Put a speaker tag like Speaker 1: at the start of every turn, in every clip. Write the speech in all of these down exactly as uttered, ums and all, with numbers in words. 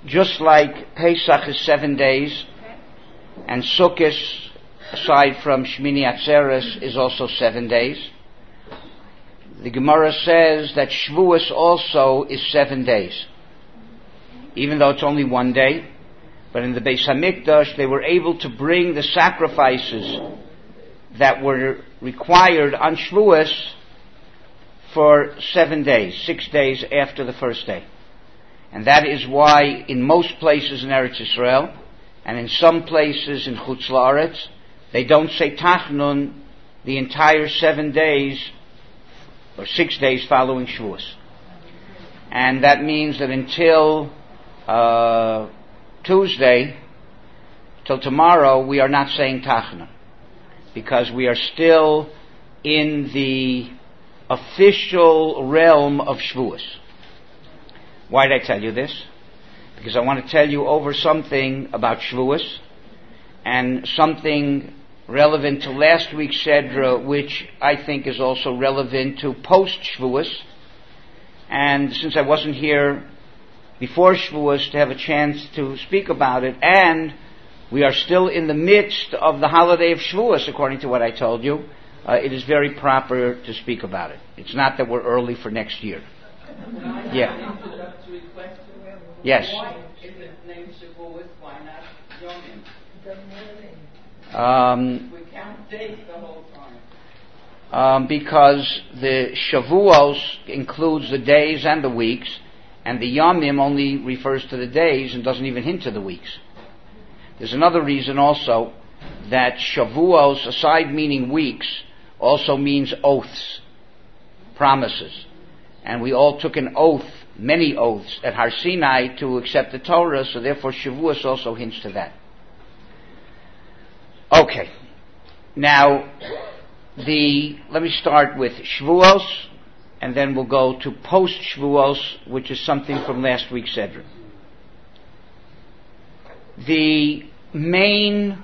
Speaker 1: just like Pesach is seven days, and Sukkot, aside from Shmini Atzeres, is also seven days, the Gemara says that Shavuos also is seven days, even though it's only one day. But in the Beis Hamikdash, they were able to bring the sacrifices that were required on Shavuos for seven days, six days after the first day. And that is why in most places in Eretz Yisrael, and in some places in Chutz La'aretz, they don't say Tachnun the entire seven days, or six days following Shavuos. And that means that until uh, Tuesday, till tomorrow, we are not saying Tachnun, because we are still in the official realm of Shavuos. Why did I tell you this? Because I want to tell you over something about Shavuos, and something relevant to last week's Sedra, which I think is also relevant to post-Shavuos. And since I wasn't here before Shavuos to have a chance to speak about it, and we are still in the midst of the holiday of Shavuos, according to what I told you, uh, it is very proper to speak about it. It's not that we're early for next year. Yeah. Yes.
Speaker 2: Why is it named Shavuos? Why not Yomim? Um, we count days the whole time.
Speaker 1: Um, because the Shavuos includes the days and the weeks, and the Yomim only refers to the days and doesn't even hint to the weeks. There's another reason also that Shavuos, aside meaning weeks, also means oaths, promises. And we all took an oath, many oaths, at Har Sinai to accept the Torah, so therefore Shavuos also hints to that. Okay. Now, the let me start with Shavuos, and then we'll go to post-Shavuos, which is something from last week's Sedra. The main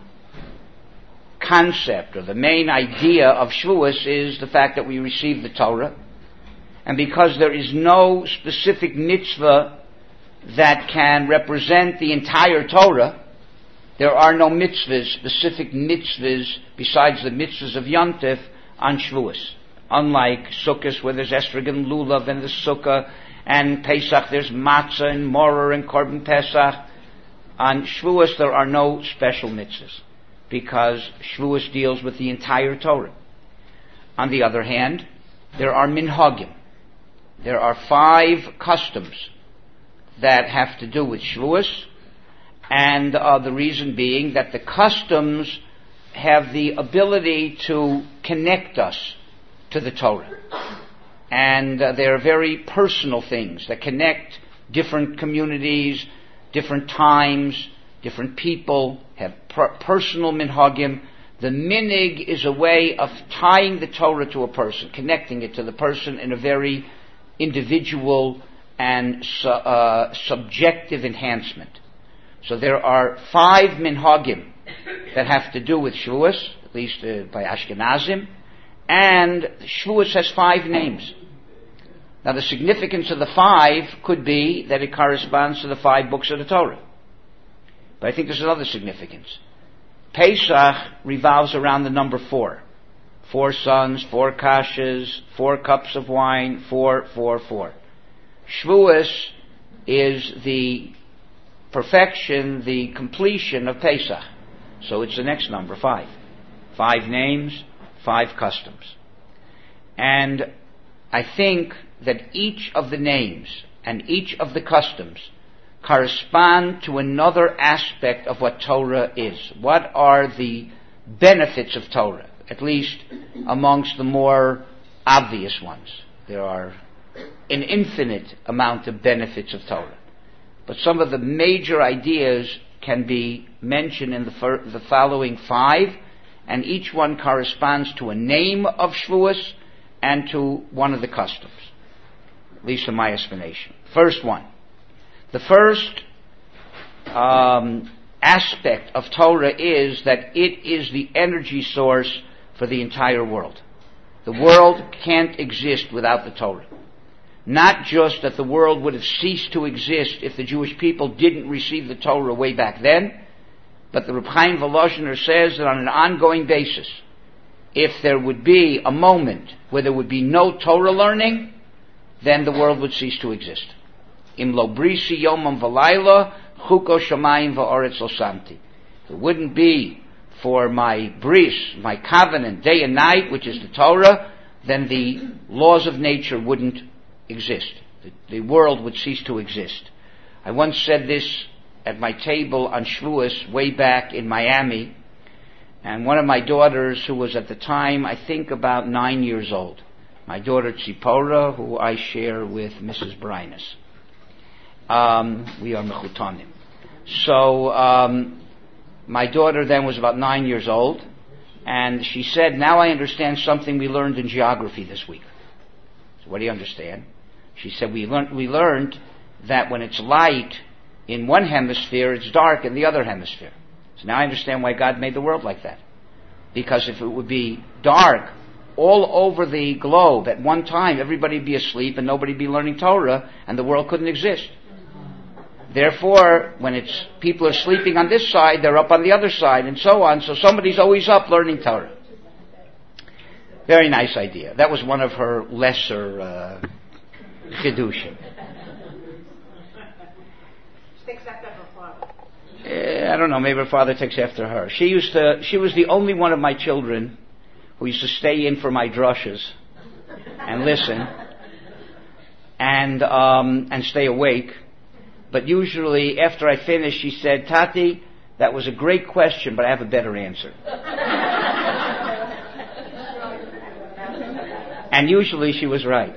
Speaker 1: concept, or the main idea of Shavuos, is the fact that we receive the Torah, and because there is no specific mitzvah that can represent the entire Torah, there are no mitzvahs, specific mitzvahs, besides the mitzvahs of Yontif on Shavuos. Unlike Sukkot, where there's Esrog and Lulav and the Sukkah, and Pesach, there's Matzah and Moror and Korban Pesach. On Shavuos, there are no special mitzvahs, because Shavuos deals with the entire Torah. On the other hand, there are minhagim. There are five customs that have to do with Shavuos, and uh, the reason being that the customs have the ability to connect us to the Torah. And uh, they are very personal things that connect different communities, different times, different people, have per- personal minhagim. The minig is a way of tying the Torah to a person, connecting it to the person in a very individual and su- uh, subjective enhancement. So there are five minhagim that have to do with Shavuos, at least uh, by Ashkenazim, and Shavuos has five names. Now the significance of the five could be that it corresponds to the five books of the Torah. But I think there's another significance. Pesach revolves around the number four. Four sons, four kashas, four cups of wine, four, four, four. Shavuos is the perfection, the completion of Pesach. So it's the next number, five. Five names, five customs. And I think that each of the names and each of the customs correspond to another aspect of what Torah is. What are the benefits of Torah? At least amongst the more obvious ones. There are an infinite amount of benefits of Torah. But some of the major ideas can be mentioned in the, fir- the following five, and each one corresponds to a name of Shavuos and to one of the customs, at least in my explanation. First one. The first um, aspect of Torah is that it is the energy source for the entire world. The world can't exist without the Torah. not just that the world would have ceased to exist if the Jewish people didn't receive the Torah way back then, but the Reb Chaim Volozhiner says that on an ongoing basis, if there would be a moment where there would be no Torah learning, then the world would cease to exist. Im lo brisi yomam v'layla, chuko shamayim v'oretz osamti. It wouldn't be for my bris, my covenant, day and night, which is the Torah, then the laws of nature wouldn't exist. The, the world would cease to exist. I once said this at my table on Shavuos way back in Miami, and one of my daughters, who was at the time, I think, about nine years old, my daughter Tzipora, who I share with Missus Brynas. Um, we are mechutanim. So um, my daughter then was about nine years old, and she said, "Now I understand something we learned in geography this week." So what do you understand? She said, "We learned we learned that when it's light in one hemisphere, it's dark in the other hemisphere." So now I understand why God made the world like that. Because if it would be dark all over the globe at one time, everybody would be asleep and nobody would be learning Torah, and the world couldn't exist. Therefore, when it's people are sleeping on this side, they're up on the other side, and so on. So somebody's always up learning Torah. Very nice idea. That was one of her lesser uh, chidushim. I don't know, maybe her father takes after her. She used to, she was the only one of my children who used to stay in for my drushes and listen and um, and stay awake. But usually after I finished, she said, "Tati, that was a great question, but I have a better answer." And usually she was right.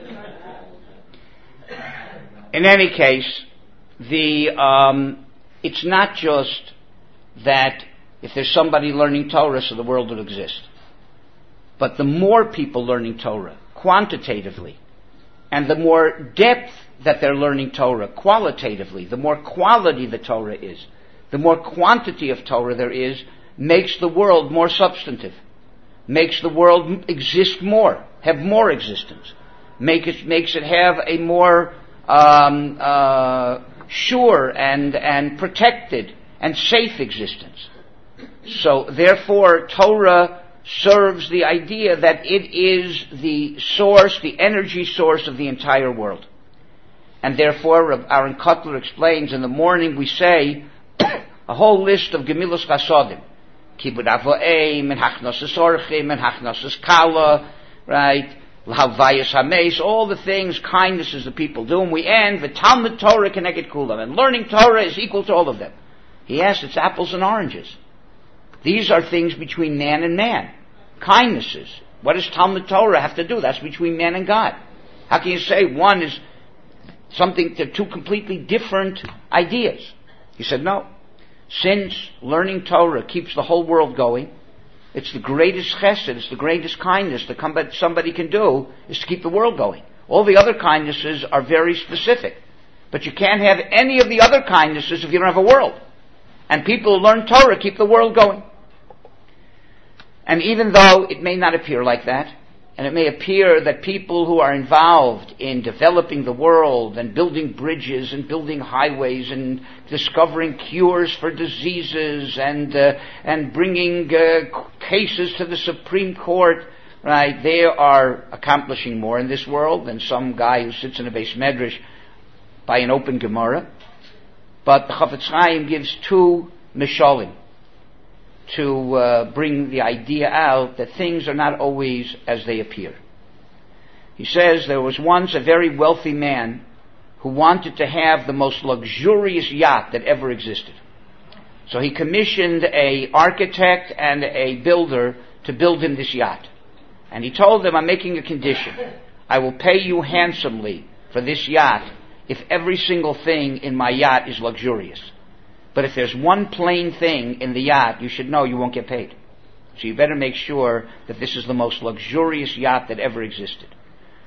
Speaker 1: In any case, the um, it's not just that if there's somebody learning Torah, so the world will exist. But the more people learning Torah, quantitatively, and the more depth that they're learning Torah, qualitatively, the more quality the Torah is, the more quantity of Torah there is, makes the world more substantive, makes the world exist more, have more existence, make it, makes it have a more um, uh, sure and and protected and safe existence. So therefore Torah serves the idea that it is the source, the energy source of the entire world. And therefore Aaron Kotler explains, in the morning we say a whole list of Gemilas Chasodim, Kibud Avoim and Hachnosas Orchim and Hachnosas Kala, right? L'havayas hameis, all the things, kindnesses that people do, and we end the Talmud Torah Keneged Kulam, and learning Torah is equal to all of them. He asks, it's apples and oranges. These are things between man and man. Kindnesses. What does Talmud Torah have to do? That's between man and God. How can you say one is something to two completely different ideas? He said, no. Since learning Torah keeps the whole world going, it's the greatest chesed, it's the greatest kindness that somebody can do, is to keep the world going. All the other kindnesses are very specific. But you can't have any of the other kindnesses if you don't have a world. And people who learn Torah keep the world going. And even though it may not appear like that, and it may appear that people who are involved in developing the world and building bridges and building highways and discovering cures for diseases and uh, and bringing uh, cases to the Supreme Court, right, they are accomplishing more in this world than some guy who sits in a Beis Medrash by an open Gemara. But the Chafetz Chaim gives two mishalim to uh, bring the idea out that things are not always as they appear. He says there was once a very wealthy man who wanted to have the most luxurious yacht that ever existed. So he commissioned an architect and a builder to build him this yacht. And he told them, I'm making a condition. I will pay you handsomely for this yacht if every single thing in my yacht is luxurious. But if there's one plain thing in the yacht, you should know you won't get paid. So you better make sure that this is the most luxurious yacht that ever existed.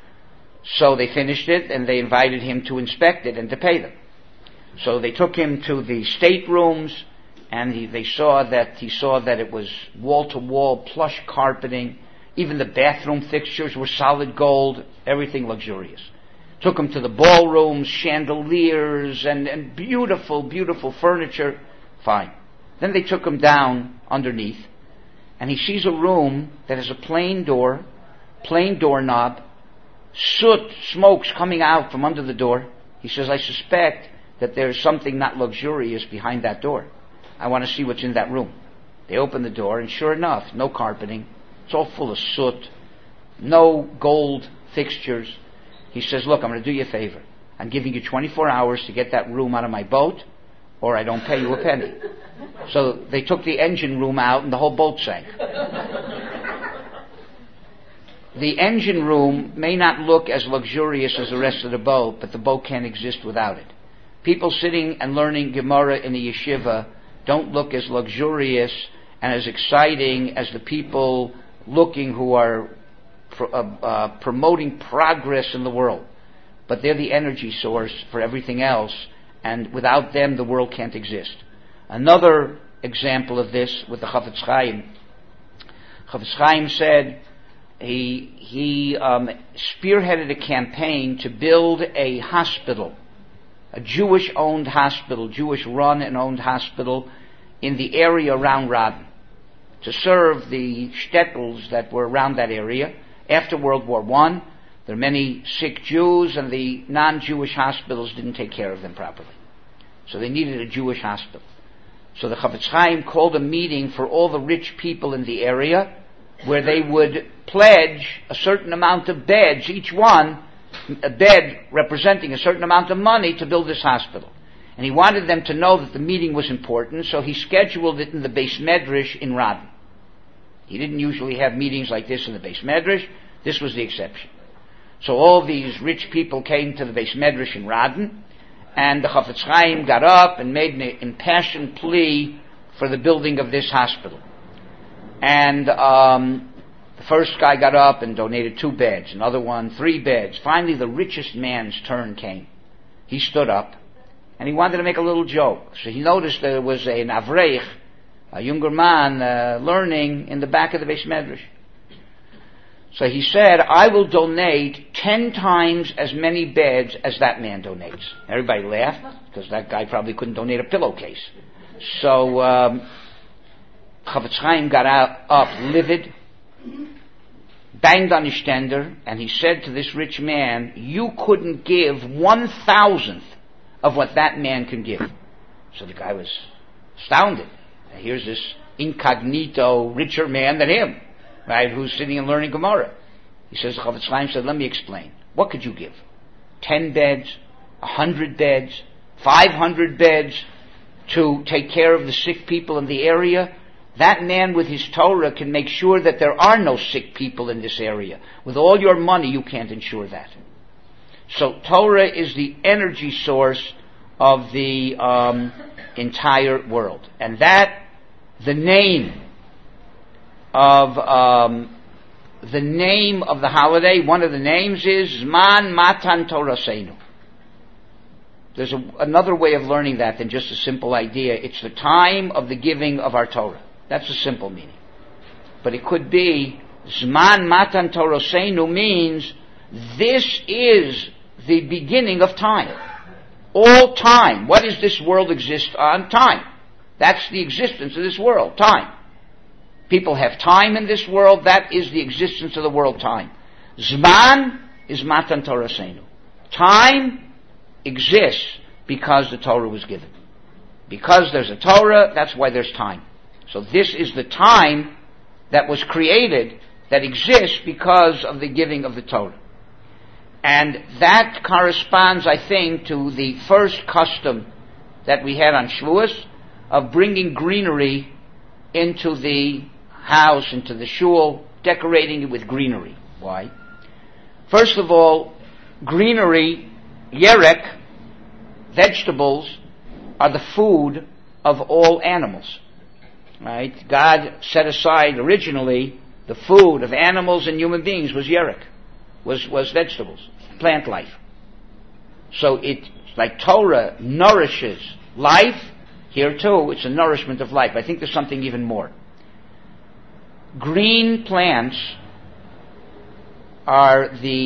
Speaker 1: So they finished it, and they invited him to inspect it and to pay them. So they took him to the staterooms, and he, they saw that he saw that it was wall-to-wall plush carpeting. Even the bathroom fixtures were solid gold, everything luxurious. Took him to the ballrooms, chandeliers, and, and beautiful, beautiful furniture. Fine. Then they took him down underneath, and he sees a room that has a plain door, plain doorknob, soot, smokes coming out from under the door. He says, I suspect that there's something not luxurious behind that door. I want to see what's in that room. They open the door, and sure enough, no carpeting. It's all full of soot, no gold fixtures. He says, look, I'm going to do you a favor. I'm giving you twenty-four hours to get that room out of my boat, or I don't pay you a penny. So they took the engine room out, and the whole boat sank. The engine room may not look as luxurious as the rest of the boat, but the boat can't exist without it. People sitting and learning Gemara in the yeshiva don't look as luxurious and as exciting as the people looking who are pro- uh, uh, promoting progress in the world. But they're the energy source for everything else, and without them the world can't exist. Another example of this with the Chafetz Chaim. Chafetz Chaim said he, he um, spearheaded a campaign to build a hospital, a Jewish-owned hospital, Jewish-run and owned hospital in the area around Radin, to serve the shtetls that were around that area. After World War One, there are many sick Jews, and the non-Jewish hospitals didn't take care of them properly. So they needed a Jewish hospital. So the Chafetz Chaim called a meeting for all the rich people in the area, where they would pledge a certain amount of beds, each one, a bed representing a certain amount of money, to build this hospital. And he wanted them to know that the meeting was important, so he scheduled it in the Beis Medrash in Radin. He didn't usually have meetings like this in the Beis Medrash. This was the exception. So all these rich people came to the Beis Medrash in Radin, and the Chafetz Chaim got up and made an impassioned plea for the building of this hospital. And um, the first guy got up and donated two beds, another one, three beds. Finally, the richest man's turn came. He stood up, and he wanted to make a little joke. So he noticed there was an Avreich, a younger man, uh, learning in the back of the Beis Medrash. So he said, I will donate ten times as many beds as that man donates. Everybody laughed, because that guy probably couldn't donate a pillowcase. So um, Chafetz Chaim got out, up livid, banged on his stender, and he said to this rich man, you couldn't give one thousandth of what that man can give. So the guy was astounded. Now here's this incognito richer man than him, right, who's sitting and learning Gemara. He says, the Chafetz Chaim said, let me explain. What could you give? Ten beds, a hundred beds, five hundred beds to take care of the sick people in the area? That man with his Torah can make sure that there are no sick people in this area. With all your money, you can't ensure that. So Torah is the energy source of the um, entire world. And that, the name of um, the name of the holiday, one of the names is Zman Matan Toraseinu. There's a, another way of learning that than just a simple idea. It's the time of the giving of our Torah. That's a simple meaning. But it could be Zman Matan Toraseinu means this is the beginning of time. All time. What does this world exist on? Time. That's the existence of this world. Time. People have time in this world. That is the existence of the world. Time. Zman is Matan Toraseinu. Time exists because the Torah was given. Because there's a Torah, that's why there's time. So this is the time that was created, that exists because of the giving of the Torah. And that corresponds, I think, to the first custom that we had on Shavuos of bringing greenery into the house, into the shul, decorating it with greenery. Why? First of all, greenery, yerek, vegetables, are the food of all animals. Right? God set aside originally the food of animals and human beings was yerek, was, was vegetables, plant life. So it, like Torah nourishes life, here too it's a nourishment of life. I think there's something even more. Green plants are the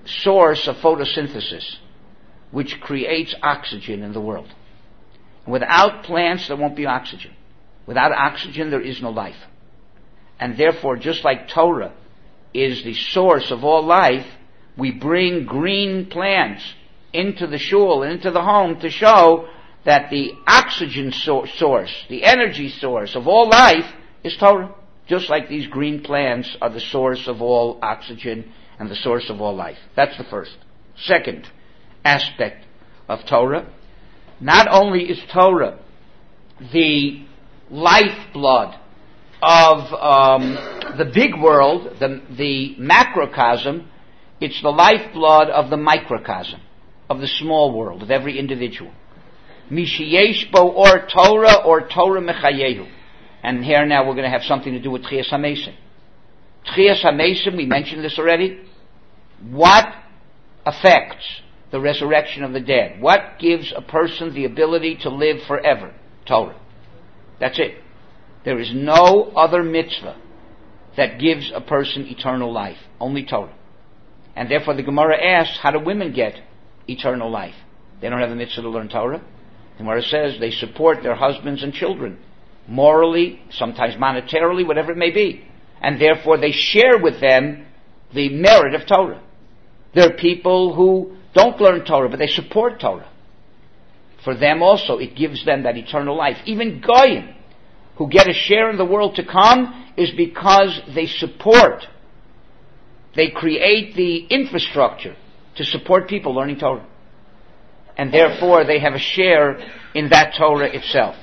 Speaker 1: source of photosynthesis, which creates oxygen in the world. Without plants, there won't be oxygen. Without oxygen, there is no life. And therefore, just like Torah is the source of all life, we bring green plants into the shul, into the home, to show that the oxygen so- source, the energy source of all life is Torah. Just like these green plants are the source of all oxygen and the source of all life. That's the first. Second aspect of Torah. Not only is Torah the lifeblood of um, the big world, the, the macrocosm, it's the lifeblood of the microcosm, of the small world, of every individual. Mishiyesh bo or Torah or Torah mechayehu. And here now we're going to have something to do with Tchias HaMesim. Tchias HaMesim, we mentioned this already. What affects the resurrection of the dead? What gives a person the ability to live forever? Torah. That's it. There is no other mitzvah that gives a person eternal life. Only Torah. And therefore the Gemara asks, how do women get eternal life? They don't have a mitzvah to learn Torah. The Gemara says they support their husbands and children. Morally, sometimes monetarily, whatever it may be. And therefore they share with them the merit of Torah. There are people who don't learn Torah, but they support Torah. For them also, it gives them that eternal life. Even Goyim, who get a share in the world to come, is because they support, they create the infrastructure to support people learning Torah. And therefore they have a share in that Torah itself.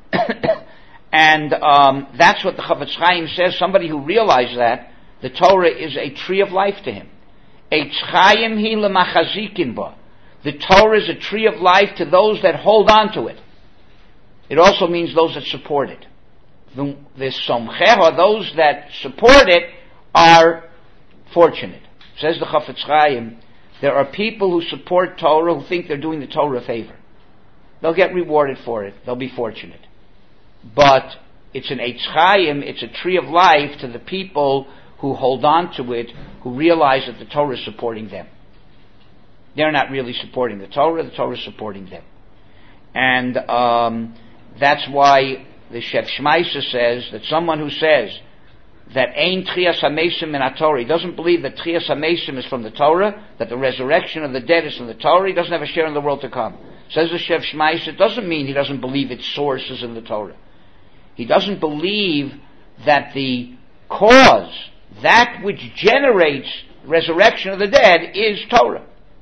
Speaker 1: And um, that's what the Chafetz Chaim says. Somebody who realized that, the Torah is a tree of life to him. Eitz Chaim hi lemachazikin ba. The Torah is a tree of life to those that hold on to it. It also means those that support it. The, the somcheha, those that support it, are fortunate. Says the Chafetz Chaim, there are people who support Torah who think they're doing the Torah a favor. They'll get rewarded for it. They'll be fortunate. But it's an Eitz Chaim, it's a tree of life to the people who hold on to it, who realize that the Torah is supporting them. They're not really supporting the Torah, the Torah is supporting them. And um, that's why the Shev Shmaisa says that someone who says that Ein Tchias HaMesim min HaTorah, he doesn't believe that Tchias HaMesim is from the Torah, that the resurrection of the dead is from the Torah, he doesn't have a share in the world to come. Says the Shev Shmaisa, it doesn't mean he doesn't believe its source is in the Torah. He doesn't believe that the cause, that which generates resurrection of the dead, is Torah.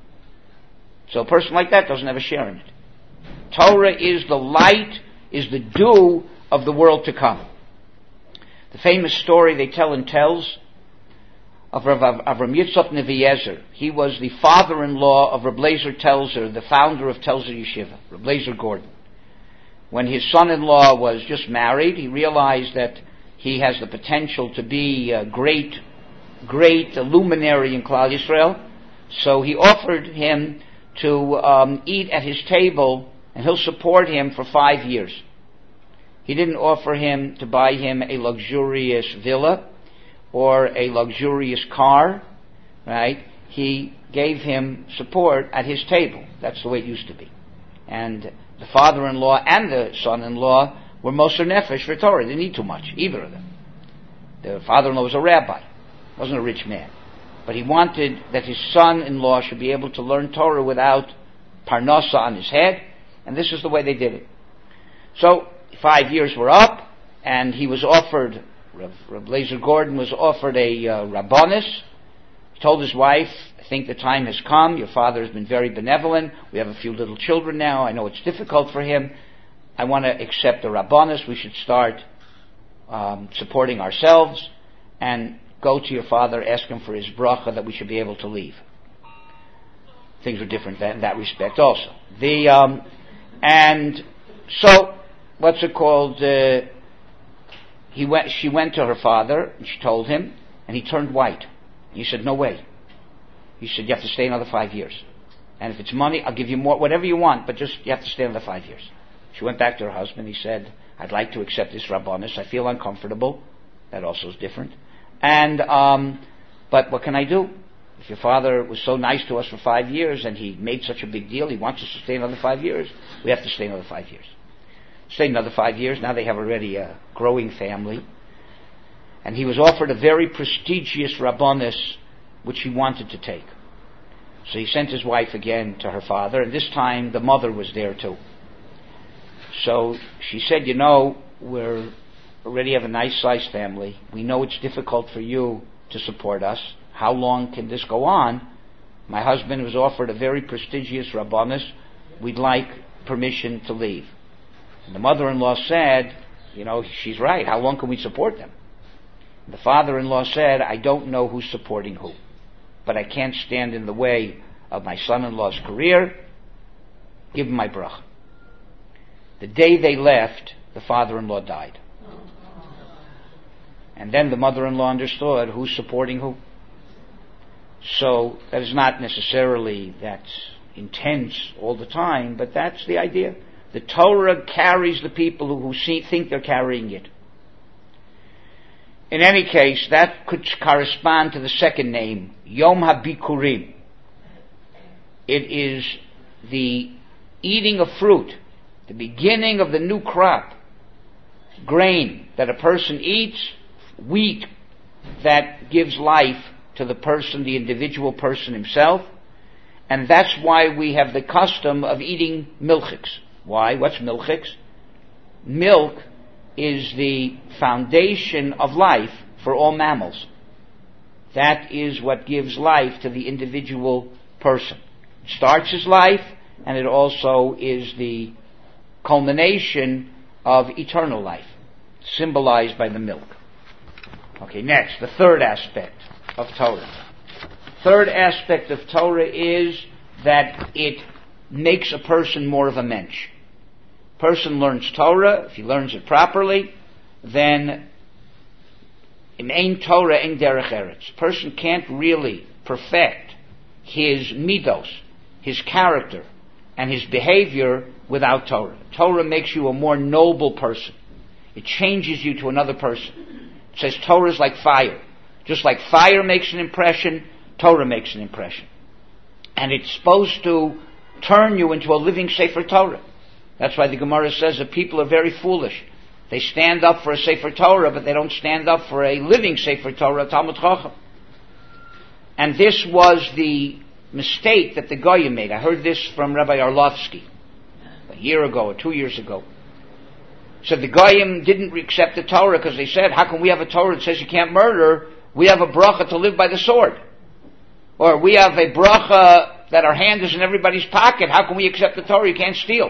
Speaker 1: So a person like that doesn't have a share in it. Torah is the light, is the dew of the world to come. The famous story they tell in Telz of Rav Avram Yitzchak Neviezer. He was the father-in-law of Reb Leizer Telzer, the founder of Telzer Yeshiva, Reb Leizer Gordon. When his son-in-law was just married, he realized that he has the potential to be a great, great luminary in Klal Yisrael. So he offered him to um, eat at his table, and he'll support him for five years. He didn't offer him to buy him a luxurious villa or a luxurious car, right? He gave him support at his table. That's the way it used to be. And the father-in-law and the son-in-law were Moser Nefesh for Torah. They didn't need too much, either of them. The father-in-law was a rabbi, wasn't a rich man. But he wanted that his son-in-law should be able to learn Torah without parnasa on his head, and this is the way they did it. So, five years were up, and he was offered, Rav, Rav Leizer Gordon was offered a uh, rabbonis. He told his wife, I think the time has come, your father has been very benevolent, we have a few little children now, I know it's difficult for him, I want to accept the rabbonis, we should start um, supporting ourselves, and go to your father, ask him for his bracha that we should be able to leave. Things were different in that respect also. The um, and so, what's it called? Uh, he went. She went to her father, and she told him, and he turned white. He said, "No way." He said, "You have to stay another five years, and if it's money, I'll give you more, whatever you want, but just you have to stay another five years." She went back to her husband. He said, "I'd like to accept this rabbonis. I feel uncomfortable." That also is different. And um, but what can I do? If your father was so nice to us for five years and he made such a big deal, he wants us to stay another five years, we have to stay another five years. Stay another five years. Now they have already a growing family. And he was offered a very prestigious rabbonis, which he wanted to take. So he sent his wife again to her father, and this time the mother was there too. So she said, you know, we already have a nice sized family. We know it's difficult for you to support us. How long can this go on? My husband was offered a very prestigious rabbonis. We'd like permission to leave. And the mother-in-law said, you know, she's right. How long can we support them? And the father-in-law said, I don't know who's supporting who, but I can't stand in the way of my son-in-law's career. Give him my bracha. The day they left, the father-in-law died. And then the mother-in-law understood who's supporting who. So that is not necessarily that intense all the time, but that's the idea. The Torah carries the people who, who see, think they're carrying it. In any case, that could correspond to the second name, Yom HaBikurim. It is the eating of fruit, the beginning of the new crop, grain that a person eats, wheat that gives life to the person, the individual person himself. And that's why we have the custom of eating milchiks. Why? What's milchiks? Milk is the foundation of life for all mammals. That is what gives life to the individual person. It starts his life, and it also is the culmination of eternal life, symbolized by the milk. Okay, next, the third aspect of Torah. Third aspect of Torah is that it makes a person more of a mensch. Person learns Torah, if he learns it properly, then in ein Torah, ein derech eretz. Person can't really perfect his midos, his character, and his behavior without Torah. Torah makes you a more noble person. It changes you to another person. It says Torah is like fire. Just like fire makes an impression, Torah makes an impression. And it's supposed to turn you into a living Sefer Torah. That's why the Gemara says that people are very foolish. They stand up for a Sefer Torah, but they don't stand up for a living Sefer Torah, Talmud Chacham. And this was the mistake that the Goyim made. I heard this from Rabbi Arlovsky a year ago or two years ago. So the Goyim didn't accept the Torah because they said, how can we have a Torah that says you can't murder? We have a bracha to live by the sword. Or we have a bracha that our hand is in everybody's pocket. How can we accept the Torah? You can't steal.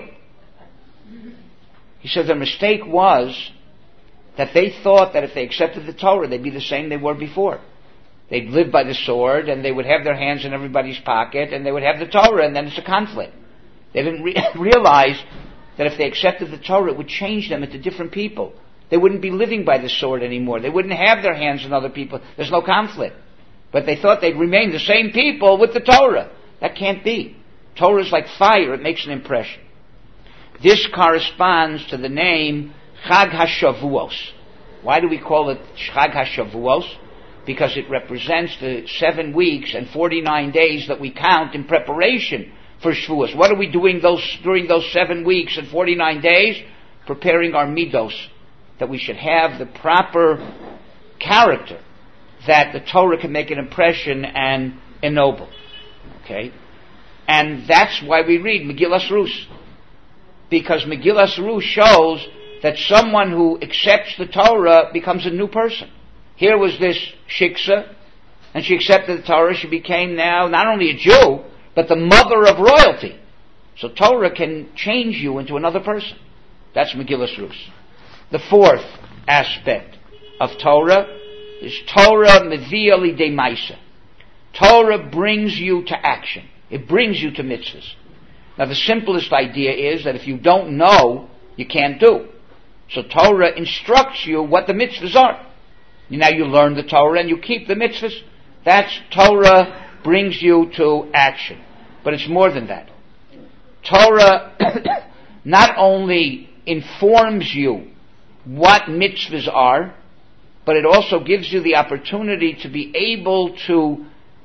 Speaker 1: He said the mistake was that they thought that if they accepted the Torah, they'd be the same they were before. They'd live by the sword, and they would have their hands in everybody's pocket, and they would have the Torah, and then it's a conflict. They didn't re- realize that if they accepted the Torah, it would change them into different people. They wouldn't be living by the sword anymore. They wouldn't have their hands in other people. There's no conflict. But they thought they'd remain the same people with the Torah. That can't be. Torah is like fire. It makes an impression. This corresponds to the name Chag HaShavuos. Why do we call it Chag HaShavuos? Because it represents the seven weeks and forty-nine days that we count in preparation for Shavuos. What are we doing those during those seven weeks and forty-nine days? Preparing our midos, that we should have the proper character, that the Torah can make an impression and ennoble. Okay? And that's why we read Megillas Rus. Because Megillas Rus shows that someone who accepts the Torah becomes a new person. Here was this shiksa, and she accepted the Torah. She became now not only a Jew, but the mother of royalty. So Torah can change you into another person. That's Megillas Rus. The fourth aspect of Torah is Torah Mevia Lidei Maisa. Torah brings you to action. It brings you to mitzvahs. Now the simplest idea is that if you don't know, you can't do. So Torah instructs you what the mitzvahs are. Now you learn the Torah and you keep the mitzvahs. That's Torah brings you to action. But it's more than that. Torah not only informs you what mitzvahs are, but it also gives you the opportunity to be able to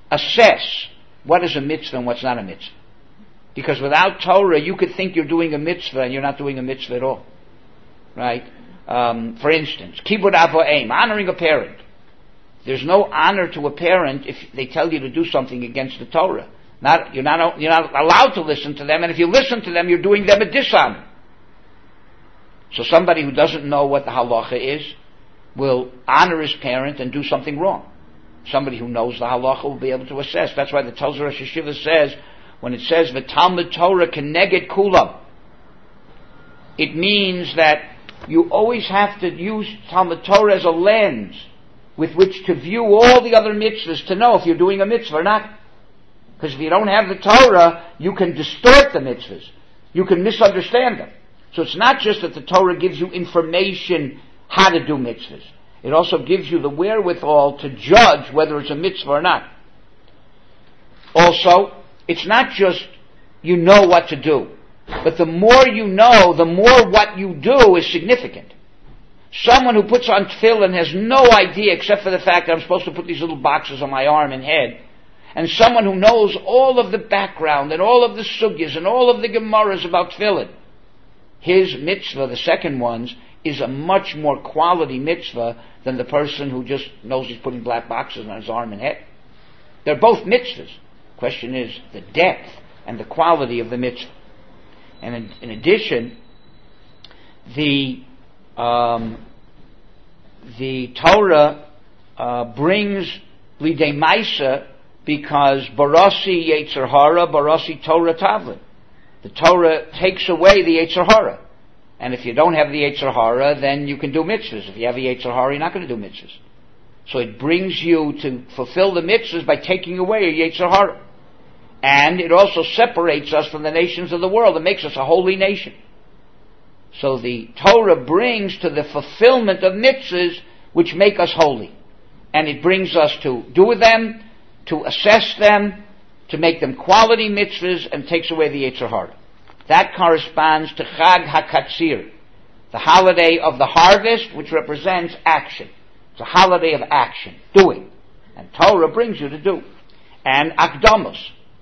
Speaker 1: assess what is a mitzvah and what's not a mitzvah. Because without Torah, you could think you're doing a mitzvah and you're not doing a mitzvah at all. Right? Um, for instance, kibud avo'im, honoring a parent. There's no honor to a parent if they tell you to do something against the Torah. Not, you're not, you're not allowed to listen to them, and if you listen to them, you're doing them a dishonor. So somebody who doesn't know what the halacha is will honor his parent and do something wrong. Somebody who knows the halacha will be able to assess. That's why the Tozer Rosh Hashiva says, when it says v'talmud Torah keneged kulam, it means that you always have to use Talmud Torah as a lens with which to view all the other mitzvahs to know if you're doing a mitzvah or not. Because if you don't have the Torah, you can distort the mitzvahs. You can misunderstand them. So it's not just that the Torah gives you information how to do mitzvahs. It also gives you the wherewithal to judge whether it's a mitzvah or not. Also, it's not just you know what to do, but the more you know, the more what you do is significant. Someone who puts on tefillin has no idea except for the fact that I'm supposed to put these little boxes on my arm and head. And someone who knows all of the background and all of the sugyas and all of the gemaras about tefillin, his mitzvah, the second one's, is a much more quality mitzvah than the person who just knows he's putting black boxes on his arm and head. They're both mitzvahs. The question is the depth and the quality of the mitzvah. And in, in addition, the um, the Torah uh, brings lidei maisa because barasi yetzer hara, barasi Torah tavlin. The Torah takes away the yetzer hara. And if you don't have the yetzer hara, then you can do mitzvahs. If you have the yetzer hara, you're not going to do mitzvahs. So it brings you to fulfill the mitzvahs by taking away a yetzer hara. And it also separates us from the nations of the world. It makes us a holy nation. So the Torah brings to the fulfillment of mitzvahs which make us holy. And it brings us to do them, to assess them, to make them quality mitzvahs, and takes away the yetzer hara. That corresponds to Chag HaKatsir, the holiday of the harvest, which represents action. It's a holiday of action, doing. And Torah brings you to do. And Akdamos.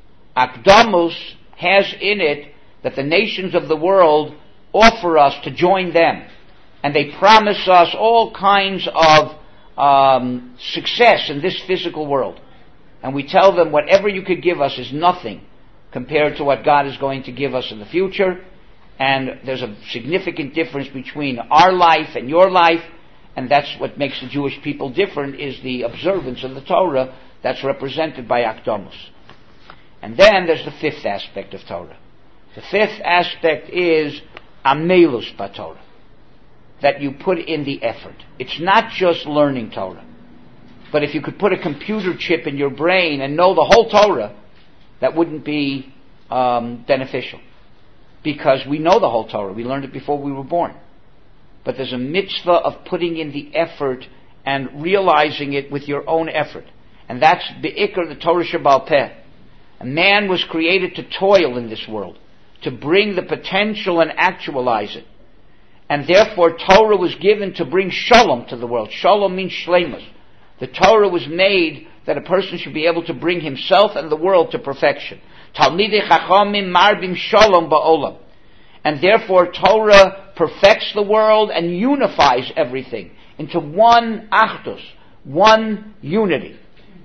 Speaker 1: Akdamos has in it that the nations of the world offer us to join them. And they promise us all kinds of um, success in this physical world. And we tell them whatever you could give us is nothing compared to what God is going to give us in the future. And there's a significant difference between our life and your life, and that's what makes the Jewish people different, is the observance of the Torah that's represented by Akdamos. And then there's the fifth aspect of Torah. The fifth aspect is Amelus B'Torah, that you put in the effort. It's not just learning Torah, but if you could put a computer chip in your brain and know the whole Torah, that wouldn't be um, beneficial. Because we know the whole Torah. We learned it before we were born. But there's a mitzvah of putting in the effort and realizing it with your own effort. And that's Be'ikr, the Torah Shebaal Peh. A man was created to toil in this world, to bring the potential and actualize it. And therefore Torah was given to bring shalom to the world. Shalom means shleimus. The Torah was made that a person should be able to bring himself and the world to perfection. Talmidei Chachamim marbim shalom ba'olam. And therefore Torah perfects the world and unifies everything into one achdus, one unity.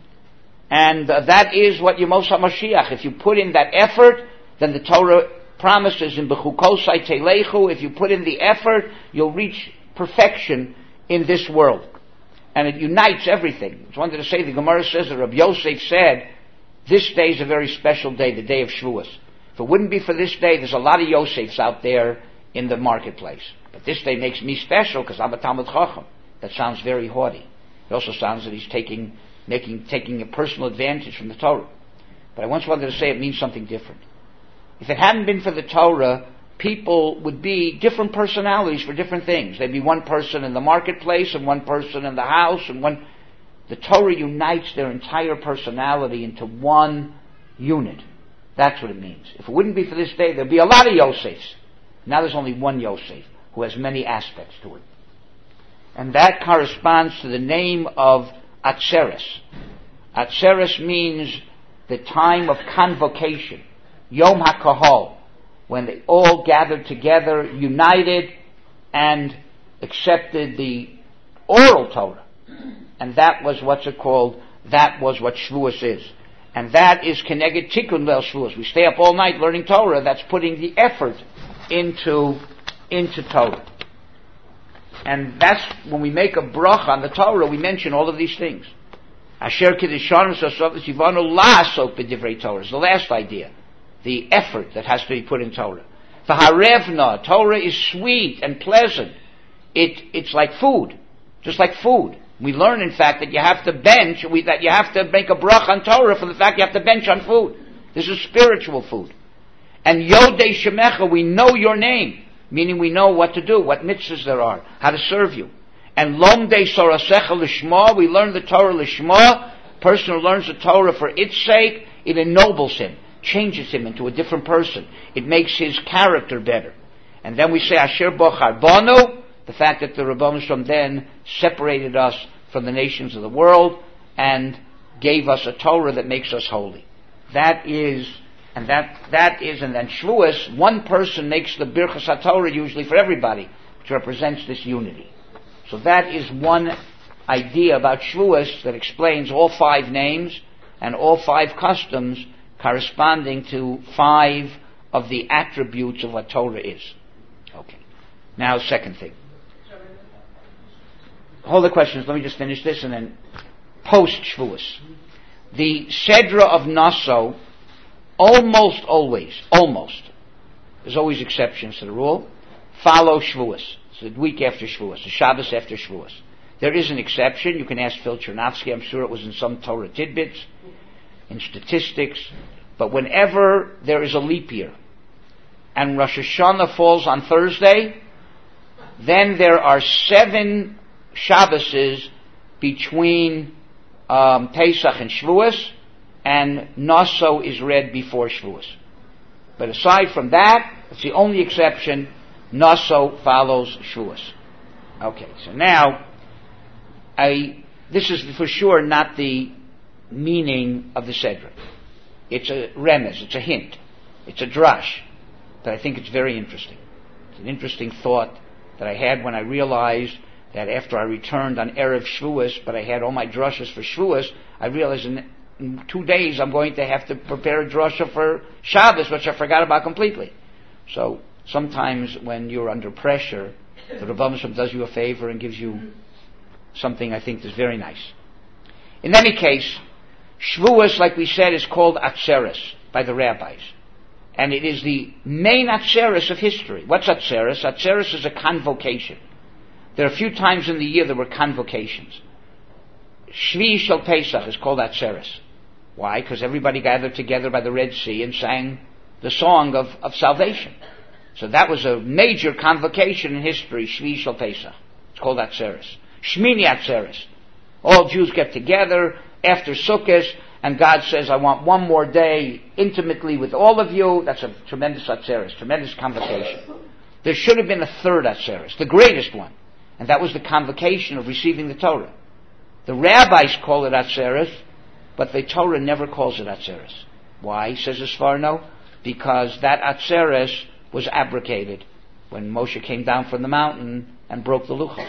Speaker 1: And uh, that is what Yemos HaMashiach. If you put in that effort, then the Torah promises in Bechukosai Telechu, if you put in the effort, you'll reach perfection in this world. And it unites everything. I just wanted to say, the Gemara says that Rabbi Yosef said, this day is a very special day, the day of Shavuos. If it wouldn't be for this day, there's a lot of Yosefs out there in the marketplace. But this day makes me special because I'm a Talmid Chacham. That sounds very haughty. It also sounds that he's taking, making, taking a personal advantage from the Torah. But I once wanted to say it means something different. If it hadn't been for the Torah, people would be different personalities for different things. They'd be one person in the marketplace and one person in the house and one. The Torah unites their entire personality into one unit. That's what it means. If it wouldn't be for this day, there'd be a lot of Yosefs. Now there's only one Yosef who has many aspects to it. And that corresponds to the name of Atzeres. Atzeres means the time of convocation, Yom HaKahol, when they all gathered together, united, and accepted the oral Torah. And that was what's it called, that was what Shavuos is. And that is Keneged Tikkun Leil Shavuos. We stay up all night learning Torah, that's putting the effort into, into Torah. And that's, when we make a bracha on the Torah, we mention all of these things. Asher Kiddushanus Asofis Yivanu La'asok B'divrei Torah is the last idea. The effort that has to be put in Torah. V'harevna, Torah is sweet and pleasant. It, it's like food. Just like food. We learn, in fact, that you have to bench, we, that you have to make a bracha on Torah for the fact you have to bench on food. This is spiritual food. And Yodei Shemecha, we know your name. Meaning we know what to do, what mitzvahs there are, how to serve you. And Lomdei Sorasecha Lishma, we learn the Torah Lishma. Person who learns the Torah for its sake, it ennobles him, changes him into a different person. It makes his character better. And then we say Asher Bochar Banu, the fact that the Rebbeinu Shalom then separated us from the nations of the world and gave us a Torah that makes us holy. That is, and that that is, and then Shavuos, one person makes the Birchas HaTorah usually for everybody, which represents this unity. So that is one idea about Shavuos that explains all five names and all five customs corresponding to five of the attributes of what Torah is. Okay. Now, second thing. Hold the questions. Let me just finish this and then post Shavuos. The Sedra of Naso, almost always, almost, there's always exceptions to the rule, follow Shavuos. It's the week after Shavuos, the Shabbos after Shavuos. There is an exception. You can ask Phil Chernovsky. I'm sure it was in some Torah tidbits, in statistics. But whenever there is a leap year and Rosh Hashanah falls on Thursday, then there are seven Shabboses between um, Pesach and Shavuos, and Naso is read before Shavuos. But aside from that, it's the only exception. Naso follows Shavuos. Okay, so now, I this is for sure not the meaning of the Sedra. It's a remez, it's a hint, it's a drash, but I think it's very interesting. It's an interesting thought that I had when I realized that after I returned on Erev Shavuos, but I had all my drashas for Shavuos, I realized in, in two days I'm going to have to prepare a drasha for Shabbos, which I forgot about completely. So sometimes when you're under pressure, the Rebbeinu Shalom does you a favor and gives you something I think that's very nice. In any case, Shavuos, like we said, is called Atzeres by the rabbis. And it is the main Atzeres of history. What's Atzeres? Atzeres is a convocation. There are a few times in the year there were convocations. Shvi Shel Pesach is called Atzeres. Why? Because everybody gathered together by the Red Sea and sang the song of, of salvation. So that was a major convocation in history, Shvi Shel Pesach. It's called Atzeres. Shmini Atzeres. All Jews get together after Sukkot, and God says, I want one more day intimately with all of you. That's a tremendous Atzeres, tremendous convocation. There should have been a third Atzeres, the greatest one, and that was the convocation of receiving the Torah. The rabbis call it Atzeres, but the Torah never calls it Atzeres. Why, says the Sforno? Because that Atzeres was abrogated when Moshe came down from the mountain and broke the Luchos.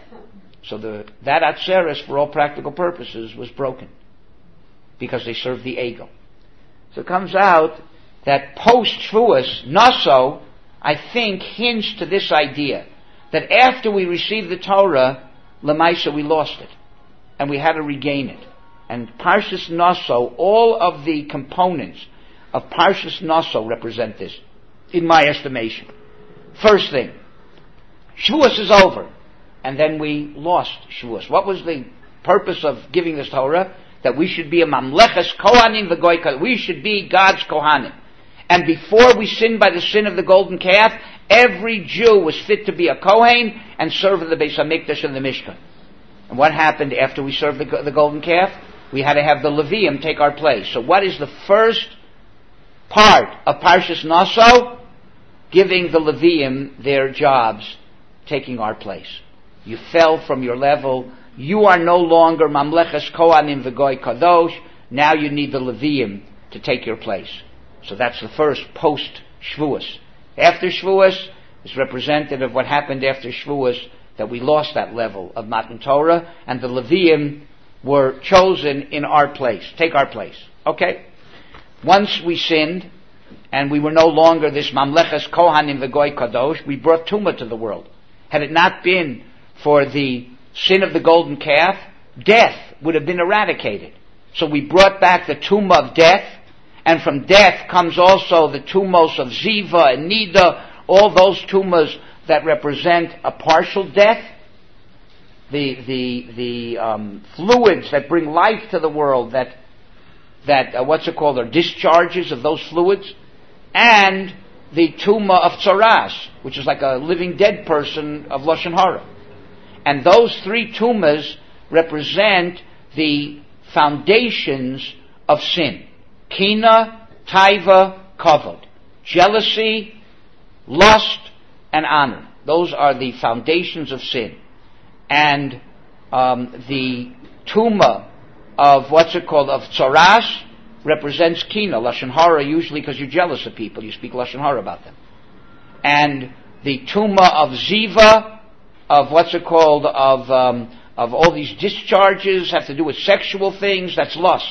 Speaker 1: So the, that Atzeres, for all practical purposes, was broken because they served the Egel. So it comes out that post-Shavuos, Naso, I think, hints to this idea that after we received the Torah, Lemaisa, we lost it. And we had to regain it. And Parshas Naso, all of the components of Parshas Naso represent this, in my estimation. First thing, Shavuos is over. And then we lost Shavuos. What was the purpose of giving this Torah? That we should be a Mamleches Kohanim v'Goy, we should be God's Kohanim. And before we sinned by the sin of the golden calf, every Jew was fit to be a Kohen and serve in the Beis HaMikdash and the Mishkan. And what happened after we served the, the golden calf? We had to have the Leviim take our place. So what is the first part of Parshas Naso? Giving the Leviim their jobs, taking our place. You fell from your level you are no longer Mamleches Kohanim V'Goy Kadosh. Now you need the Leviim to take your place. So that's the first post-Shavuos. After Shavuos is representative of what happened after Shavuos, that we lost that level of Matan Torah, and the Leviim were chosen in our place. Take our place. Okay? Once we sinned, and we were no longer this Mamleches Kohanim V'Goy Kadosh, we brought Tumah to the world. Had it not been for the sin of the golden calf, death would have been eradicated. So we brought back the Tumah of death, and from death comes also the Tumos of Ziva and Nida, all those Tumahs that represent a partial death, the the the um, fluids that bring life to the world, that that uh, what's it called, are discharges of those fluids, and the Tumah of Tzaras, which is like a living dead person of Lashon Hara. And those three Tumahs represent the foundations of sin. Kina, Taiva, Kavod. Jealousy, lust, and honor. Those are the foundations of sin. And um, the Tumah of, what's it called, of Tzaras, represents Kina, Lashon Hara, usually because you're jealous of people. You speak Lashon Hara about them. And the Tumah of Ziva, of what's it called, of um, of all these discharges, have to do with sexual things, that's lust.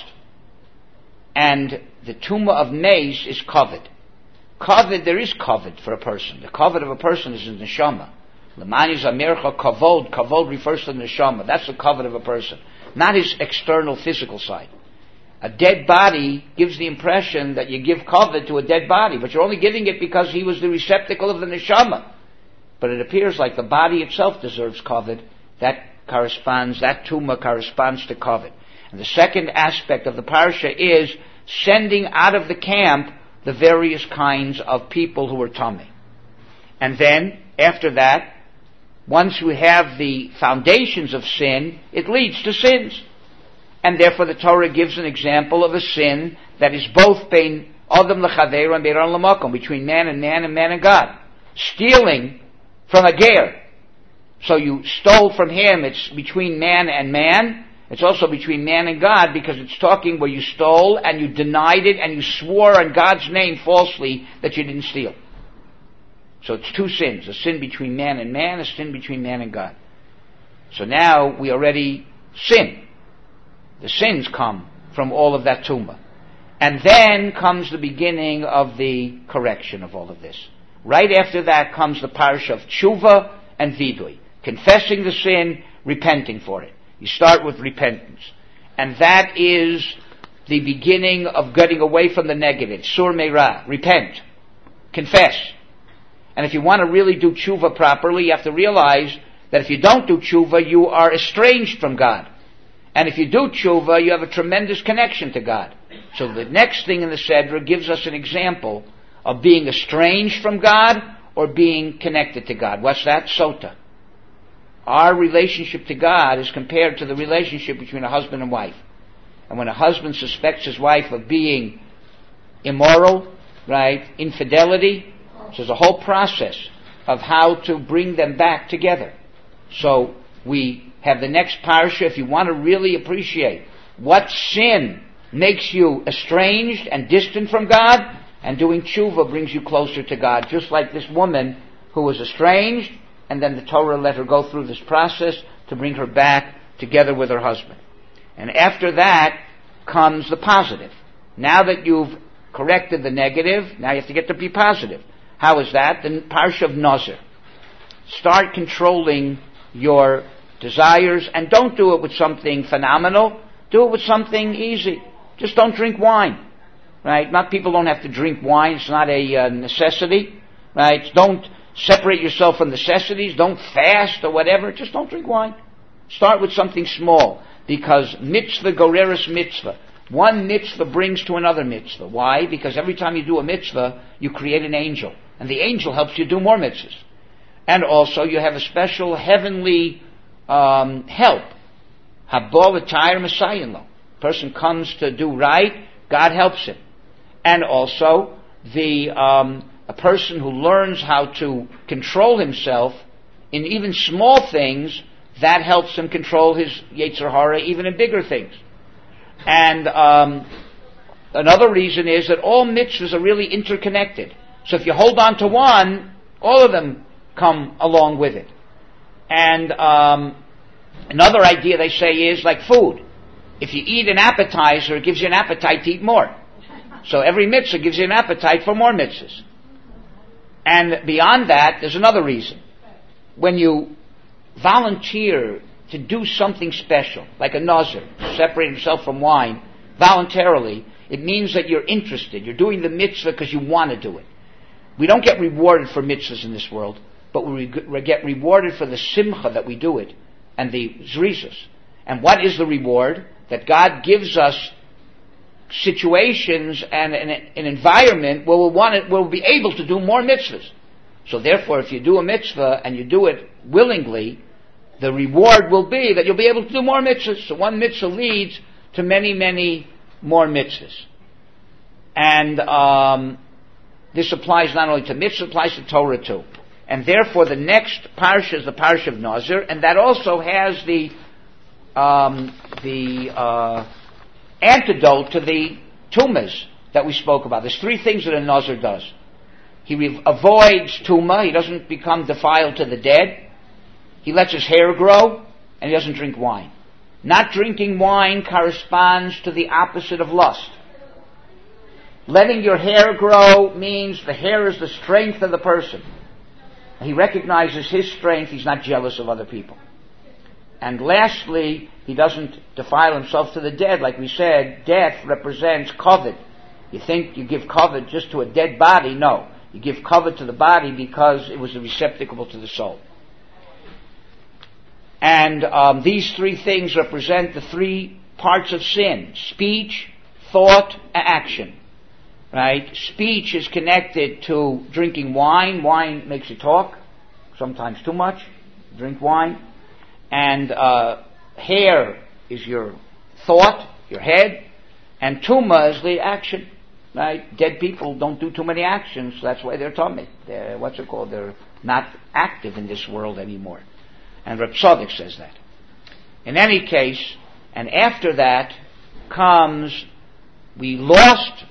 Speaker 1: And the Tumah of Nes is Kavod. Kavod, there is Kavod for a person. The Kavod of a person is in the Neshama. Lemani Zamircha Kavod, Kavod refers to the Neshama. That's the Kavod of a person. Not his external physical side. A dead body gives the impression that you give Kavod to a dead body, but you're only giving it because he was the receptacle of the Neshama. But it appears like the body itself deserves Kavod. That corresponds, that Tumah corresponds to Kavod. And the second aspect of the parasha is sending out of the camp the various kinds of people who are Tameh. And then, after that, once we have the foundations of sin, it leads to sins. And therefore the Torah gives an example of a sin that is both bein Adam l'chaveiro and bein Adam l'makom, between man and man and man and God. Stealing from a ger. So you stole from him, it's between man and man. It's also between man and God, because it's talking where you stole and you denied it and you swore on God's name falsely that you didn't steal. So it's two sins, a sin between man and man, a sin between man and God. So now we already sin. The sins come from all of that Tumah. And then comes the beginning of the correction of all of this. Right after that comes the parasha of Tshuva and Vidui. Confessing the sin, repenting for it. You start with repentance. And that is the beginning of getting away from the negative. Sur Meirah. Repent. Confess. And if you want to really do tshuva properly, you have to realize that if you don't do tshuva, you are estranged from God. And if you do tshuva, you have a tremendous connection to God. So the next thing in the Sedra gives us an example of being estranged from God or being connected to God. What's that? Sota. Our relationship to God is compared to the relationship between a husband and wife. And when a husband suspects his wife of being immoral, right, infidelity, so there's a whole process of how to bring them back together. So we have the next parasha. If you want to really appreciate what sin makes you estranged and distant from God, and doing tshuva brings you closer to God, just like this woman who was estranged, and then the Torah let her go through this process to bring her back together with her husband. And after that comes the positive. Now that you've corrected the negative, now you have to get to be positive. How is that? The Parsha of Nazir. Start controlling your desires, and don't do it with something phenomenal. Do it with something easy. Just don't drink wine. Right? Not people don't have to drink wine. It's not a uh, necessity. Right? Don't separate yourself from necessities. Don't fast or whatever. Just don't drink wine. Start with something small, because mitzvah goreres mitzvah. One mitzvah brings to another mitzvah. Why? Because every time you do a mitzvah, you create an angel. And the angel helps you do more mitzvahs. And also you have a special heavenly um, help. Habo v'tayr Messiah. Person comes to do right, God helps him. And also the um, a person who learns how to control himself in even small things, that helps him control his Yetzer Hara even in bigger things. And um, another reason is that all mitzvahs are really interconnected. So if you hold on to one, all of them come along with it. And um, another idea they say is like food. If you eat an appetizer, it gives you an appetite to eat more. So every mitzvah gives you an appetite for more mitzvahs. And beyond that, there's another reason. When you volunteer to do something special, like a nazir, separate himself from wine, voluntarily, it means that you're interested. You're doing the mitzvah because you want to do it. We don't get rewarded for mitzvahs in this world, but we get rewarded for the simcha that we do it, and the zrizus. And what is the reward? That God gives us situations and an, an environment where we'll, want it, we'll be able to do more mitzvahs. So therefore, if you do a mitzvah and you do it willingly, the reward will be that you'll be able to do more mitzvahs. So one mitzvah leads to many, many more mitzvahs. And um, this applies not only to mitzvahs, it applies to Torah too. And therefore the next parsha is the parsha of Nazir, and that also has the um, the uh, antidote to the tumas that we spoke about. There's three things that a Nazir does. He re- avoids tumah, he doesn't become defiled to the dead. He lets his hair grow, and he doesn't drink wine. Not drinking wine corresponds to the opposite of lust. Letting your hair grow means the hair is the strength of the person. He recognizes his strength, he's not jealous of other people. And lastly, he doesn't defile himself to the dead. Like we said, death represents kavod. You think you give kavod just to a dead body? No. You give kavod to the body because it was a receptacle to the soul. And um, these three things represent the three parts of sin: speech, thought, and action. Right? Speech is connected to drinking wine. Wine makes you talk, sometimes too much. Drink wine. And uh, hair is your thought, your head. And tumah is the action. Right? Dead people don't do too many actions, so that's why they're tummy. They're, what's it called? They're not active in this world anymore. And Reb Tzadok says that. In any case, and after that comes, we lost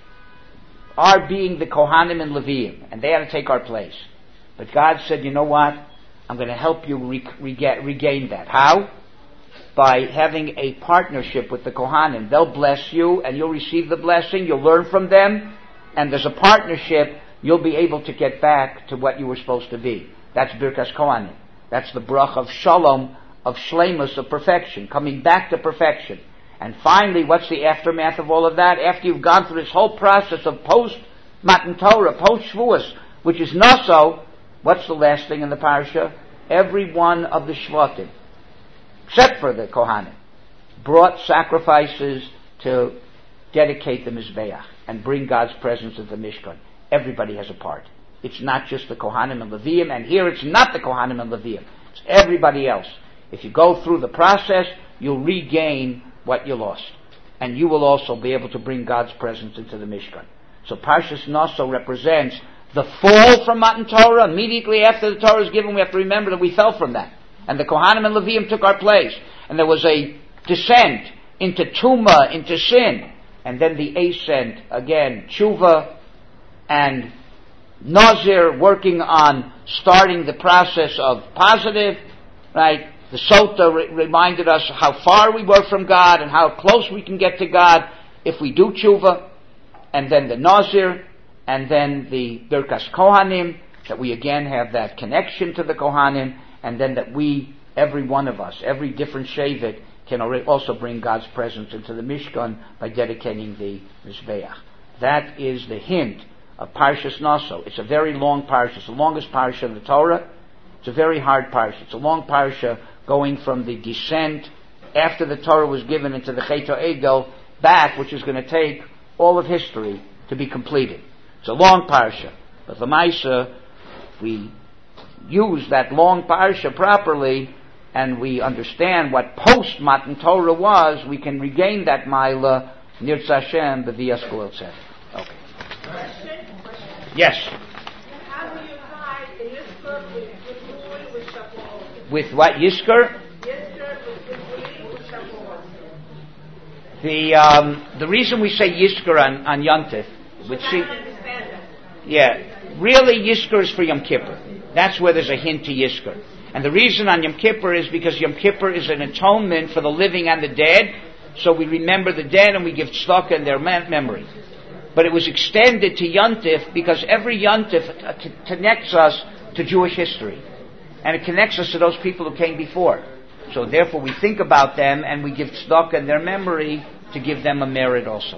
Speaker 1: our being the Kohanim and Leviim, and they had to take our place. But God said, you know what? I'm going to help you re- rega- regain that. How? By having a partnership with the Kohanim. They'll bless you, and you'll receive the blessing. You'll learn from them, and there's a partnership. You'll be able to get back to what you were supposed to be. That's Birkas Kohanim. That's the brach of shalom, of shleimus, of perfection, coming back to perfection. And finally, what's the aftermath of all of that? After you've gone through this whole process of post-Matan Torah, post-Shavuos, which is Naso, what's the last thing in the parasha? Every one of the Shvatim, except for the Kohanim, brought sacrifices to dedicate the Mizbeach and bring God's presence into the Mishkan. Everybody has a part. It's not just the Kohanim and Leviim, and here it's not the Kohanim and Leviim. It's everybody else. If you go through the process, you'll regain what you lost. And you will also be able to bring God's presence into the Mishkan. So Parshas Naso represents the fall from Matan Torah. Immediately after the Torah is given, we have to remember that we fell from that. And the Kohanim and Leviim took our place. And there was a descent into Tumah, into sin. And then the ascent, again, Tshuva and Nazir, working on starting the process of positive, right? The Sota re- reminded us how far we were from God and how close we can get to God if we do Tshuva. And then the Nazir, and then the Birkas Kohanim, that we again have that connection to the Kohanim, and then that we, every one of us, every different Shevet, can also bring God's presence into the Mishkan by dedicating the Mizbeach. That is the hint of Parshas Naso. It's a very long parsha. It's the longest parsha of the Torah. It's a very hard parsha. It's a long parsha going from the descent after the Torah was given into the Chet HaEgel back, which is going to take all of history to be completed. It's a long parsha. But the Maisa, if we use that long parsha properly and we understand what post-Matan Torah was, we can regain that Maila Nirtzah Hashem B'Viyas Kol Tzedek. Okay. Yes.
Speaker 3: How do you tie the Yizkor with, with, with Shavuot?
Speaker 1: With what? Yizkor?
Speaker 3: Yizkor
Speaker 1: The um, the reason we say Yizkor on, on Yontif, which see, yeah, really Yizkor is for Yom Kippur. That's where there's a hint to Yizkor. And the reason on Yom Kippur is because Yom Kippur is an atonement for the living and the dead, so we remember the dead and we give tzedakah in their memory. But it was extended to Yontif because every Yontif c- connects us to Jewish history. And it connects us to those people who came before. So therefore we think about them and we give tzedakah in their memory to give them a merit also.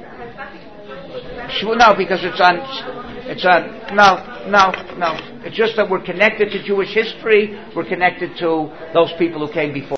Speaker 1: No, because it's on, it's on, no, no, no. It's just that we're connected to Jewish history, we're connected to those people who came before.